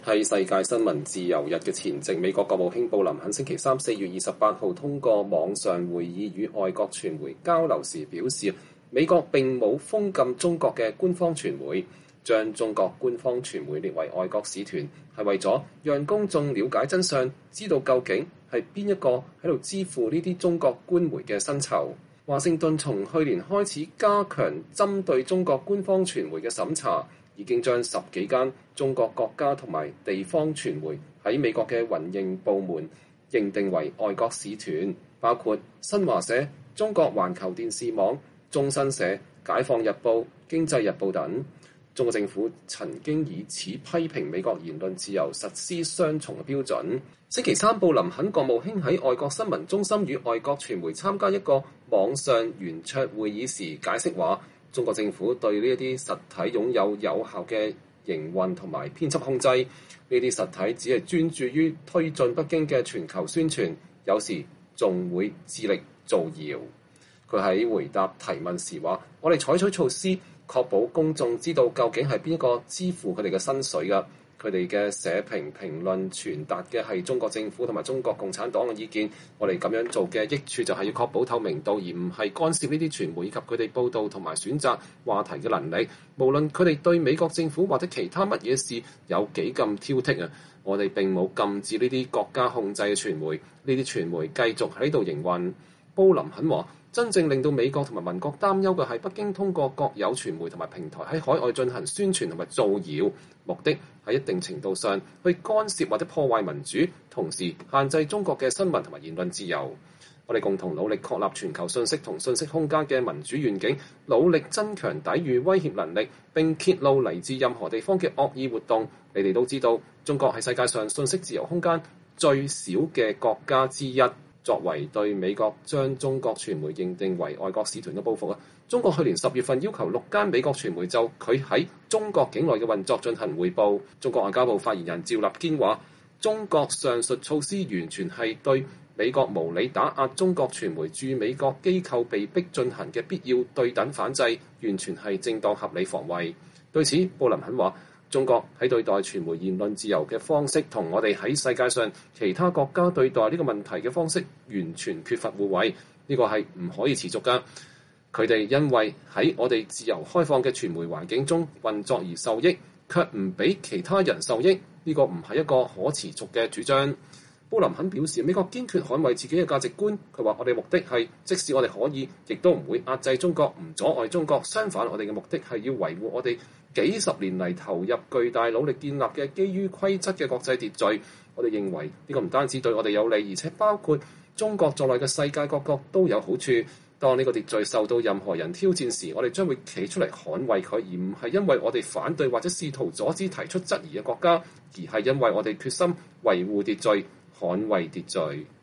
係世界新聞自由日嘅前夕，美國國務卿布林肯星期三4月28號通過網上會議與外國傳媒交流時表示，美國並冇封禁中國嘅官方傳媒，將中國官方傳媒列為外國使團，係為咗讓公眾了解真相，知道究竟係邊一個喺度支付呢啲中國官媒嘅薪酬。華盛頓從去年開始加強針對中國官方傳媒嘅審查，已經將10幾間中國國家同埋地方傳媒喺美國嘅運營部門認定為外國使團，包括新華社、中國環球電視網、中新社、解放日報、經濟日報等。中國政府曾經以此批評美國言論自由實施雙重嘅標準。星期三，布林肯國務卿喺外國新聞中心與外國傳媒參加一個網上圓桌會議時解釋話，中國政府對呢一啲實體擁有有效嘅營運同埋編輯控制，呢啲實體只係專注於推進北京嘅全球宣傳，有時仲會致力造謠。佢喺回答提問時話：我哋採取措施，確保公眾知道究竟係邊一個支付佢哋嘅薪水㗎。佢哋嘅社評評論傳達嘅係中國政府同埋中國共產黨嘅意見。我哋咁樣做嘅益處就係要確保透明度，而唔係干涉呢啲傳媒以及佢哋報導同埋選擇話題嘅能力。無論佢哋對美國政府或者其他乜嘢事有幾咁挑剔啊，我哋並冇禁止呢啲國家控制嘅傳媒，呢啲傳媒繼續喺度營運。布林肯話：真正令到美國同埋民國擔憂嘅係北京通過國有傳媒同埋平台喺海外進行宣傳同埋造謠，目的喺一定程度上去干涉或者破壞民主，同時限制中國嘅新聞同埋言論自由。我哋共同努力確立全球信息同信息空間嘅民主願景，努力增強抵禦威脅能力，並揭露嚟自任何地方嘅惡意活動。你哋都知道，中國係世界上信息自由空間最少嘅國家之一。作為對美國將中國傳媒認定為外國使團嘅報復，中國去年10月份要求6間美國傳媒就佢喺中國境內嘅運作進行匯報。中國外交部發言人趙立堅話：中國上述措施完全係對美國無理打壓中國傳媒駐美國機構被迫進行嘅必要對等反制，完全係正當合理防衛。對此，布林肯話：中國喺對待傳媒言論自由嘅方式，同我哋喺世界上其他國家對待呢個問題嘅方式完全缺乏互惠，呢個係唔可以持續㗎。佢哋因為喺我哋自由開放嘅傳媒環境中運作而受益，卻唔俾其他人受益，呢個唔係一個可持續嘅主張。布林肯表示，美國堅決捍衛自己嘅價值觀。佢話：我哋目的係，即使我哋可以，亦都唔會壓制中國，唔阻礙中國。相反，我哋嘅目的係要維護我哋幾十年嚟投入巨大努力建立嘅基於規則嘅國際秩序。我哋認為呢個唔單止對我哋有利，而且包括中國在內嘅世界各國都有好處。當呢個秩序受到任何人挑戰時，我哋將會企出嚟捍衛佢，而唔係因為我哋反對或者試圖阻止提出質疑嘅國家，而係因為我哋決心維護秩序、捍衛秩序。